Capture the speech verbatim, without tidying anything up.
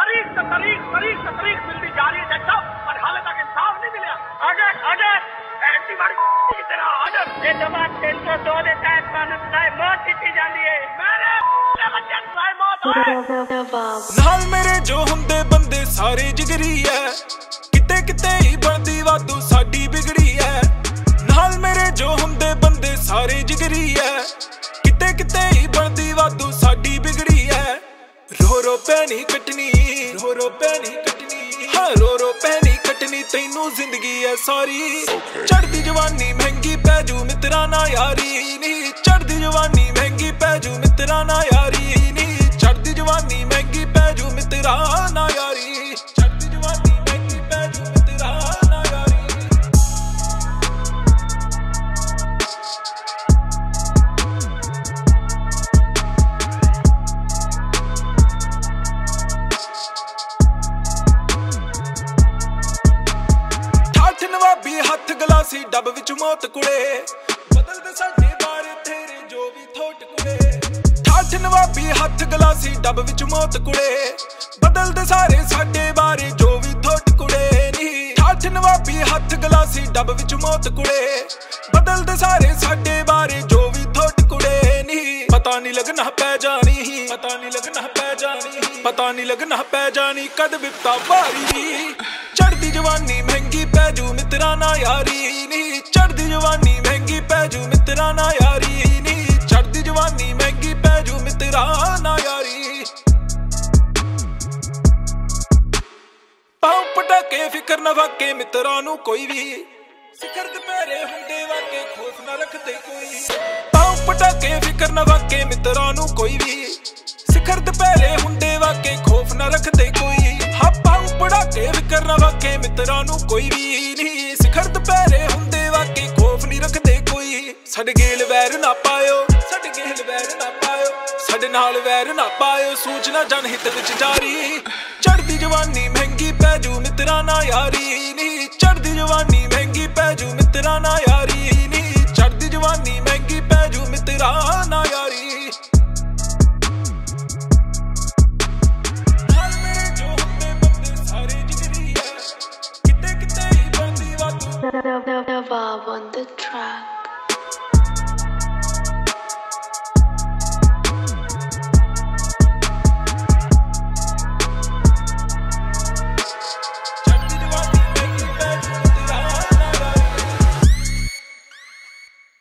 तारीख से तारीख तारीख से तारीख मिलती जा रही है जज साहब, पर हाले तक इंसाफ नहीं मिला। आगे आगे एंटीबायोटिक की तरह आगे ये जमात तीन सौ दो के तहत कानून बनाए मौत दी जाती है। मेरे बच्चे बनाए मौत नाल मेरे जो हुंदे बंदे सारे जिगरी है, किते किते ही बनदी वादू साडी बिगड़ी है। नाल मेरे जो हुंदे बंदे सारे जिगरी है, किते किते ही बनदी वादू साडी बिगड़ी है। रो रो पैनी कटनी रो रो पैनी कटनी हाँ रो रो पैनी कटनी तैनू जिंदगी है सारी। चढ़दी जवानी महंगी पैजू मित्रा ना यारी नी, चढ़दी जवानी महंगी पैजू मित्रा ना यारी नी, चढ़दी जवानी महंगी पैजू मित्रा ना यारी, चढ़दी जवानी महंगी पैजू मित्रा ना यारी। नवाबी हथ गलासी डब विच मौत कुड़े, बदलदे साडे बारे तेरे जो भी थोट कुड़े। ठाठ नवाबी हथ गलासी डब विच मौत कुड़े, बदलदे सारे साडे बारे जो भी थोट कुड़े नी। ठाठ नवाबी हथ गलासी डब विच मौत कुड़े, बदलदे सारे साडे बारे जो भी थोट कुड़े नी। पता नहीं लगना पै जानी पता नहीं लगना पै जानी पता नहीं लगना पै जानी कद विपता भारी। चढ़दी जवानी महंगी पैजू मित्रा ना यारी नी, चढ़दी जवानी महंगी पैजू मित्रा ना यारी नी, चढ़दी जवानी महंगी पैजू मित्रा ना यारी। पाँव पटाके फिकर न वाके मित्रा नू कोई भी, सिखर दुपहरे हुंदे वाके खौफ न रखदे कोई। पाँव पटाके फिकर न वाके मित्रा नू कोई भी, सिखर दुपहरे हुंदे वाके खौफ न रखदे कोई। हाँ पाँव पटाके फिकर न वाके मित्रा नू कोई भी नहीं, सिखर दुपहरे हुंदे वाके खौफ नहीं रखदे कोई। साडे गेल वैर ना पायो साडे गेल वैर ना पायो साडे नाल वैर ना पायो, सूचना जनहित विच जारी। चढ़दी जवानी महंगी पैजू मित्रा ना यारी नी, चढ़दी जवानी महंगी पैजू मित्रा ना यारी।